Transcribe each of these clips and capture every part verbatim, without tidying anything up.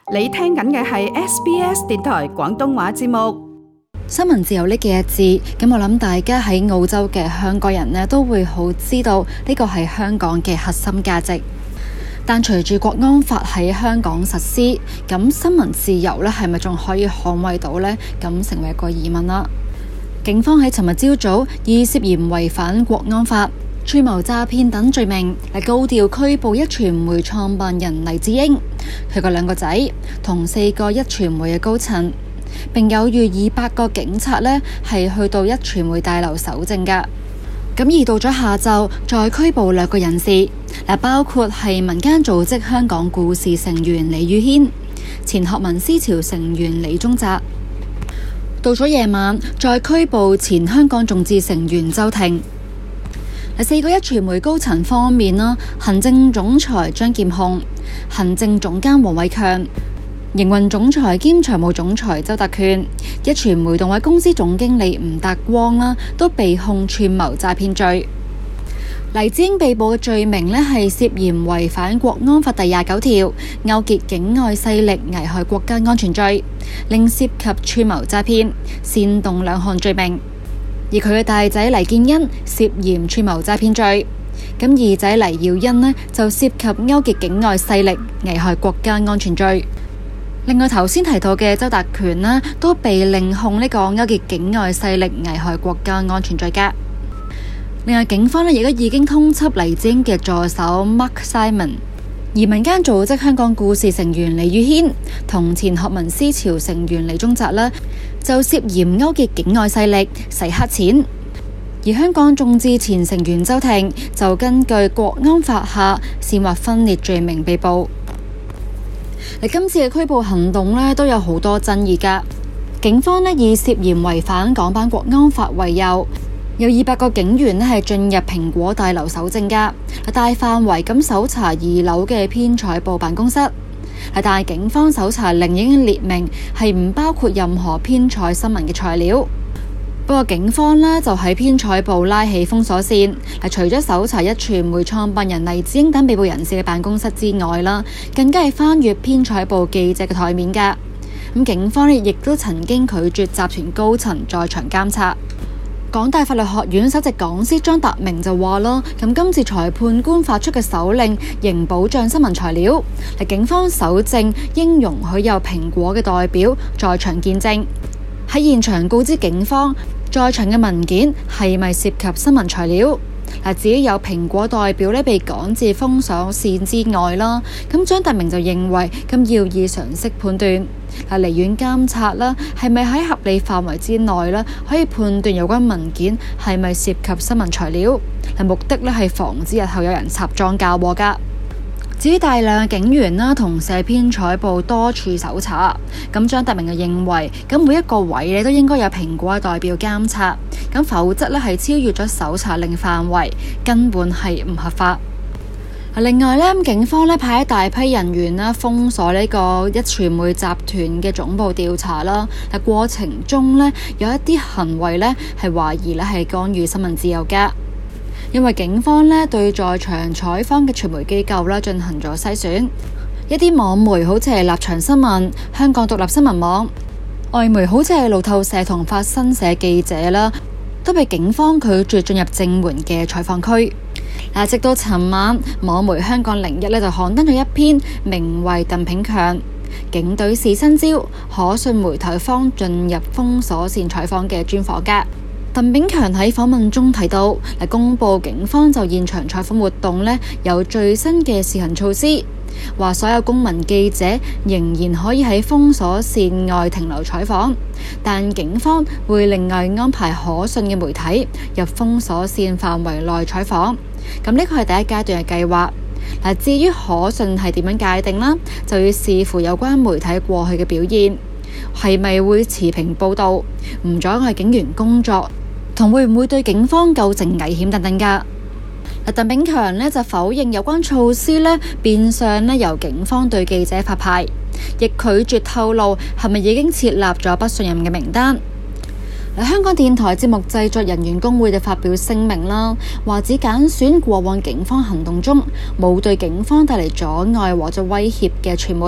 你聽緊嘅係 S B S 電台廣東話節目。 新聞自由呢幾個字，咁我諗大家喺澳洲嘅香港人呢都會好知道呢個係香港嘅核心價值。但隨住國安法喺香港實施，咁新聞自由呢係咪仲可以捍衛到呢？咁成為一個疑問啦。警方喺尋日朝早以涉嫌違反國安法、串謀詐騙等罪名嚟高調拘捕壹傳媒創辦人黎智英、佢個兩個仔同四個壹傳媒嘅高層，並有逾二百個警察呢係去到壹傳媒大樓搜證㗎。咁而到咗下晝再拘捕兩個人士，嗱包括係民間組織香港故事成員李宇軒、前學民思潮成員李宗澤。到咗夜晚再拘捕前香港眾志成員周庭。四個壹傳媒高層方面啦，行政總裁張劍虹、行政總監黃偉強、營運總裁兼財務總裁周達權、壹傳媒動畫公司總經理吳達光啦，都被控串謀詐騙罪。黎智英被捕嘅罪名呢係涉嫌違反國安法第廿九條，勾結境外勢力危害國家安全罪，另涉及串謀詐騙、煽動兩項罪名。而佢嘅大仔黎建恩涉嫌串謀詐騙罪，咁二仔黎耀恩呢就涉及勾結境外勢力危害國家安全罪。另外頭先提到嘅周達權呢都被另控呢個勾結境外勢力危害國家安全罪㗎。另外警方呢亦都已經通緝黎智英嘅助手 Mark Simon， 而民間組織香港故事成員李宇軒同前學民思潮成員李宗澤呢就涉嫌勾結境外勢力洗黑錢，而香港眾志前成員周庭就根據國安法下煽惑分裂罪名被捕。今次嘅拘捕行動呢都有好多爭議㗎。警方呢以涉嫌違反港版國安法為由，有二百個警員呢係進入蘋果大樓搜證㗎，大範圍咁搜查二樓嘅編採部辦公室。但係警方搜查令已經列明係唔包括任何編採新聞嘅材料。不過警方呢就喺編採部拉起封鎖線，除咗搜查壹傳媒創辦人黎智英等被捕人士嘅辦公室之外啦，更加係翻閱編採部記者嘅台面㗎。咁警方呢亦都曾經拒絕集團高層在場監察。港大法律學院首席講師張達明就話啦，咁今次裁判官發出嘅手令仍保障新聞材料，警方搜證應容許有蘋果嘅代表在場見證，喺現場告知警方在場嘅文件係咪涉及新聞材料。嗱，至於有蘋果代表咧被趕至封鎖線之外啦，咁張達明就認為咁要以常識判斷，嗱離遠監察啦，係咪喺合理範圍之內啦，可以判斷有關文件係咪涉及新聞材料，嗱目的咧係防止日後有人插贓嫁禍㗎。至於大量嘅警員啦，同社編採部多處搜查，咁張達明就認為，咁每一個位咧都應該有蘋果嘅代表監察，咁否則咧係超越咗搜查令範圍，根本係唔合法。另外咧，警方咧派一大批人員啦，封鎖呢個壹傳媒集團嘅總部調查啦，喺過程中咧有一啲行為咧係懷疑咧係干預新聞自由㗎。因為警方呢對在場採訪嘅傳媒機構呢進行咗篩選，一啲網媒好似係立場新聞、香港獨立新聞網，外媒好似係路透社同法新社記者啦，都被警方拒絕進入正門嘅採訪區。嗱，直到尋晚，網媒香港零一呢就刊登咗一篇名為鄧炳強警隊試新招，可信媒體方進入封鎖線採訪嘅專訪㗎。鄧炳強喺訪問中提到，嚟公佈警方就現場採訪活動呢有最新嘅試行措施，話所有公民記者仍然可以喺封鎖線外停留採訪，但警方會另外安排可信嘅媒體入封鎖線範圍內採訪。咁呢個係第一階段嘅計劃。嗱，至於可信係點樣界定啦，就要視乎有關媒體過去嘅表現，係咪會持平報導，唔阻礙警員工作，同會唔會對警方構成危險等等㗎。鄧炳強呢就否認有關措施呢變相呢由警方對記者發牌，亦拒絕透露係咪已經設立咗不信任嘅名單。香港電台節目製作人員工會就發表聲明啦，話只揀選過往警方行動中冇對警方帶嚟阻礙或者威脅嘅傳媒，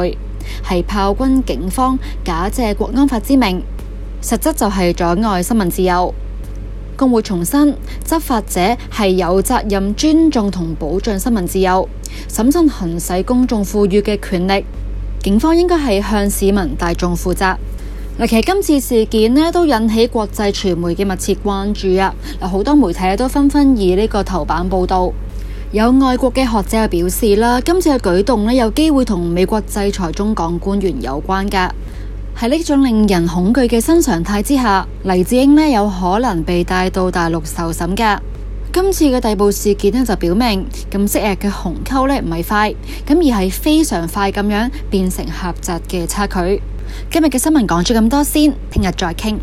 係炮轟警方，假借國安法之名，實質就係阻礙新聞自由。工會重申，執法者係有責任尊重同保障新聞自由，審慎行使公眾賦予嘅權力。警方應該係向市民大眾負責。嗱，其實今次事件呢都引起國際傳媒嘅密切關注啊！嗱，好多媒體都紛紛以呢個頭版報導。有外國嘅學者表示啦，今次嘅舉動呢有機會同美國制裁中港官員有關㗎。喺呢種令人恐懼嘅新常態之下，黎智英呢有可能被帶到大陸受審㗎。今次嘅逮捕事件呢就表明，咁昔日嘅鴻溝呢唔係快，咁而係非常快咁樣變成狹窄嘅差距。今日嘅新聞講咗咁多先，聽日再傾。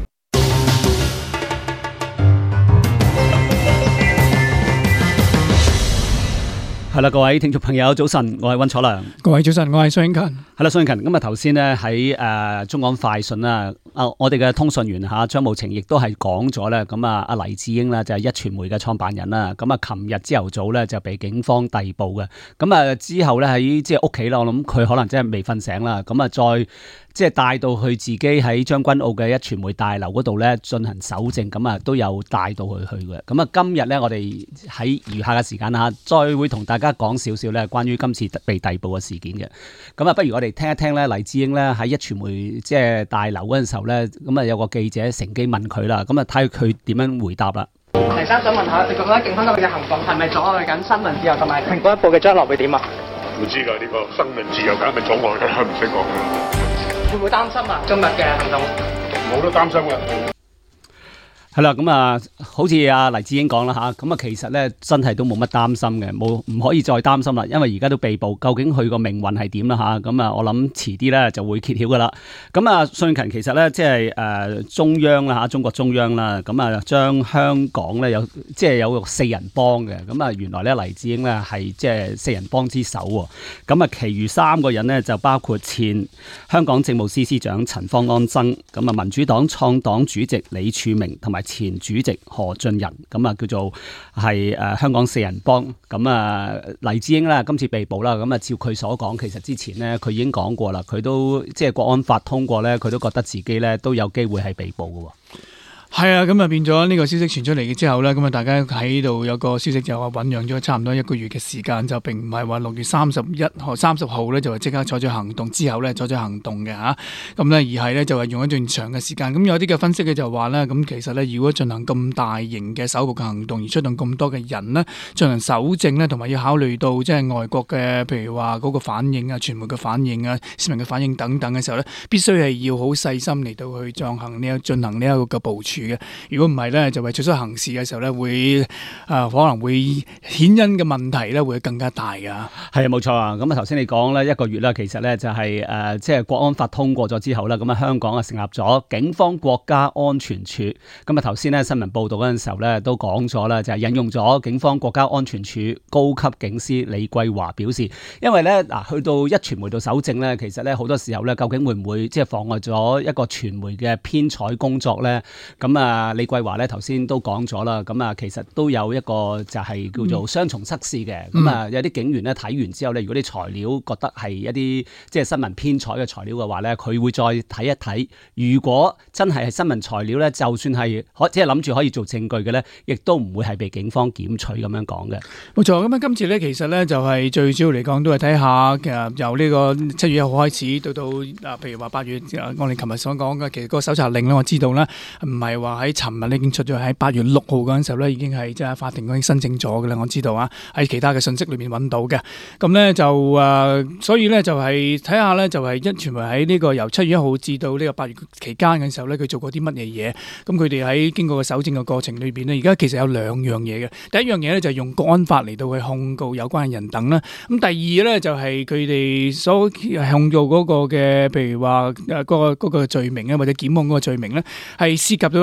係啦，各位聽眾朋友，早晨，我係溫楚良。 各位早晨，我係蘇英勤。 係啦，蘇英勤。咁啊，頭先呢喺誒中港快訊啦，啊，我哋嘅通訊員吓張慕晴亦都係講咗咧。咁啊，阿黎智英咧就係壹傳媒嘅創辦人啦。咁啊，琴日朝頭早咧就被警方逮捕嘅。咁啊，之後咧喺即係屋企啦，我諗佢可能真係未瞓醒啦。咁啊，再即係帶到去自己喺將軍澳嘅壹傳媒大樓嗰度咧進行搜證，咁啊都有帶到佢去嘅。咁啊，今日咧我哋喺餘下嘅時間吓，再會同大家講少少咧關於今次被逮捕嘅事件嘅。咁啊，不如我哋聽一聽咧黎智英咧喺壹傳媒即係大樓嗰陣時候咧，咁啊有個記者乘機問佢啦，咁啊睇下佢點樣回答啦。 黎生想問下，你覺得警方今日嘅行動係咪阻礙緊新聞自由同埋蘋果日報嘅將來會點啊？ 唔知㗎，呢個新聞自由梗係咪阻礙㗎？唔識講㗎。 會唔會擔心啊？今日嘅行動冇得擔心㗎。 係啦，咁啊，好似阿黎智英講啦吓，咁啊，其實咧真係都冇乜擔心嘅，冇唔可以再擔心啦，因為而家都被捕，究竟佢個命運係點啦吓？咁啊，我諗遲啲咧就會揭曉噶啦。咁啊，蘇英勤其實咧即係誒中央啦吓，中國中央啦，咁啊將香港咧有即係有個四人幫嘅，咁啊原來咧黎智英咧係即係四人幫之首喎。咁啊，其餘三個人呢，就包括前香港政務司司長陳方安生，咁啊民主黨創黨主席李柱銘同埋前主席何俊仁，咁啊叫做係誒香港四人幫。咁啊黎智英啦今次被捕啦，咁啊照佢所講，其實之前呢，佢已經講過啦，佢都即係國安法通過咧，佢都覺得自己咧都有機會係被捕嘅。 係啊，咁啊變咗呢個消息傳出嚟嘅之後呢，咁啊大家喺度有個消息就話醞釀咗差唔多一個月嘅時間，就並唔係話六月三十一號、三十號呢就話即刻採取行動之後呢採取行動嘅吓，咁呢而係呢就係用一段長嘅時間。咁有啲嘅分析嘅就話呢，咁其實呢，如果進行咁大型嘅搜捕嘅行動，而出動咁多嘅人呢進行搜證呢，同埋要考慮到即係外國嘅，譬如話嗰個反應啊、傳媒嘅反應啊、市民嘅反應等等嘅時候呢，必須係要好細心嚟到去進行呢一進行呢一個嘅部署。如果唔係咧，就為出咗行事嘅時候咧，會啊、呃、可能會衍因嘅問題咧，會更加大噶。 係啊，冇錯啊。咁啊，頭先你講咧一個月啦，其實咧就係、是、誒、呃，即係國安法通過咗之後咧，咁啊香港啊成立咗警方國家安全處。咁啊頭先咧新聞報道嗰陣時候咧都講咗啦，就係、是、引用咗警方國家安全處高級警司李桂華表示，因為咧嗱去到壹傳媒度搜證咧，其實咧好多時候咧，究竟會唔會即係妨礙咗一個傳媒嘅編採工作咧？咁啊。李桂華咧頭先都講咗啦，咁啊其實都有一個就係叫做雙重測試嘅，咁啊、嗯、有啲警員咧睇完之後咧，如果啲材料覺得係一啲即係新聞編採嘅材料嘅話咧，佢會再睇一睇。如果真係係新聞材料咧，就算係可即係諗住可以做證據嘅咧，亦都唔會係被警方檢取咁樣講嘅。冇錯，咁啊今次咧其實咧就係最主要嚟講都係睇下誒由呢個七月一號開始到到啊，譬如話八月我哋琴日所講嘅，其實個搜查令咧我知道啦，唔係話喺尋日咧已經出咗，喺八月六號嗰陣時候咧已經係即係法庭已經申請咗嘅啦，我知道啊，喺其他嘅信息裏面揾到嘅。咁咧就誒、呃，所以咧就係睇下咧就係壹傳媒喺呢個由七月一號至到呢個八月期間嘅時候咧，佢做過啲乜嘢嘢？咁佢哋喺經過個搜證嘅過程裏邊呢，而家其實有兩樣嘢嘅。第一樣嘢咧就係用國安法嚟到去控告有關嘅人等啦。咁第二咧就係佢哋所控告嗰個嘅，譬如話誒嗰個嗰個罪名咧，或者檢控嗰個罪名咧，係涉及到一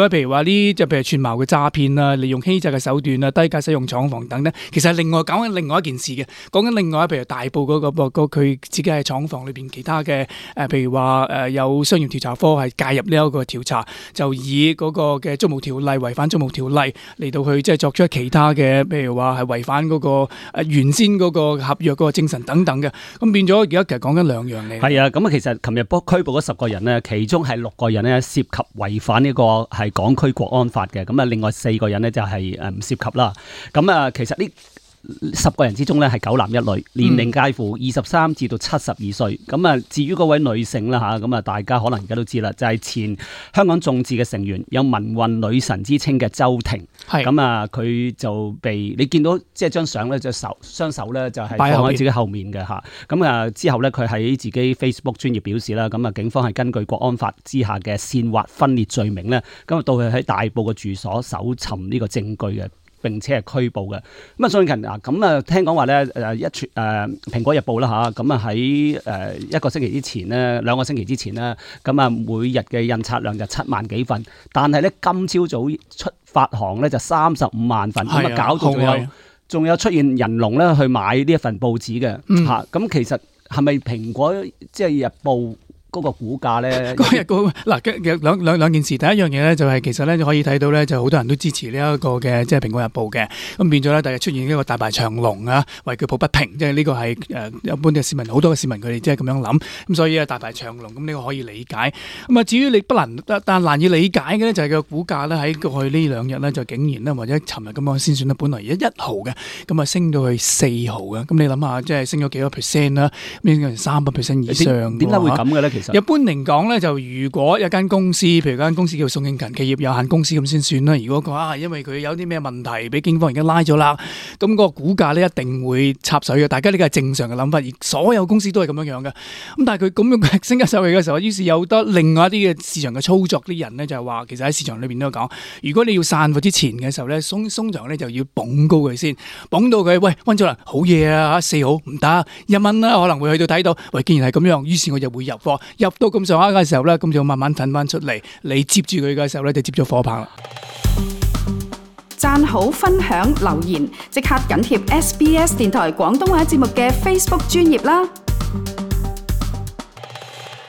譬如話呢，就譬如串謀嘅詐騙啊，利用欺詐嘅手段啊，低價使用廠房等等，其實係另外講緊另外一件事嘅，講緊另外譬如大埔嗰、那個佢自己喺廠房裏邊其他嘅誒、呃，譬如話誒、呃、有商業調查科係介入呢一個調查，就以嗰個嘅租務條例違反租務條例嚟到去即係作出其他嘅，譬如話係違反嗰、那個誒、呃、原先嗰個合約嗰個精神等等嘅，咁變咗而家其實講緊兩樣嘢。係啊，咁啊其實琴日拘捕嗰十個人呢，其中係六個人呢涉及違反呢個係港區國安法嘅，咁啊另外四個人呢就係誒唔涉及啦。咁啊其實呢十個人之中咧係九男一女，年齡介乎二十三至到七十二歲。咁啊，至於嗰位女性啦嚇，咁啊大家可能而家都知啦，就係、是、前香港眾志嘅成員，有民運女神之稱嘅周庭。係咁啊，佢就被你見到即係張相咧，隻手雙手咧就係放喺自己後面嘅嚇。咁啊之後咧，佢喺自己 Facebook 專頁表示啦，咁啊警方係根據國安法之下嘅煽惑分裂罪名咧，咁啊到佢喺大埔嘅住所搜尋呢個證據嘅。並且係拘捕嘅。咁啊，最近啊，咁啊，聽講話咧，誒一傳誒《蘋果日報》啦嚇，咁啊喺誒一個星期之前咧，兩個星期之前咧，咁啊每日嘅印刷量就七萬幾份，但係咧今朝早出發行咧就三十五萬份，咁啊搞到仲有仲有出現人龍咧去買呢一份報紙嘅嚇。咁、嗯啊、其實係咪蘋果即係日報？嗰個股價咧， 嗰日個嗱兩兩兩件事，第一樣嘢咧就係其實咧可以睇到咧，就好多人都支持呢一個嘅即係《蘋果日報》嘅，咁變咗咧，第日出現一個大排長龍啊，為佢抱不平，即係呢個係誒一般嘅市民，好多嘅市民佢哋即係咁樣諗，咁所以啊大排長龍，咁呢個可以理解。咁啊至於你不能但難以理解嘅咧，就係個股價咧喺過去呢兩日咧就竟然咧或者尋日咁樣先算咧，本來而家一毫嘅，咁啊升到去四毫嘅，咁你諗下即係升咗幾多 percent 啦？升咗三百 percent 以上。點解會咁嘅咧？其實一般嚟講咧，就如果一間公司，譬如間公司叫宋慶勤企業有限公司咁先算啦。如果佢啊，因為佢有啲咩問題，俾警方而家拉咗啦，咁個股價咧一定會插水嘅。大家呢個係正常嘅諗法，而所有公司都係咁樣樣嘅。咁但係佢咁樣升一上去嘅時候，於是有得另外一啲嘅市場嘅操作啲人咧，就係話其實喺市場裏邊都有講，如果你要散貨之前嘅時候咧，鬆鬆場咧就要捧高佢先，捧到佢喂溫咗啦，好嘢啊，四毫唔得一蚊啦，可能會去到睇到，喂，既然係咁樣，於是我就會入貨，入到咁上下嘅時候咧，咁就慢慢褪翻出嚟，你接住佢嘅時候咧，就接咗火棒啦。 讚好、分享、留言，即刻緊貼 S B S 電台廣東話節目嘅 Facebook 專頁啦。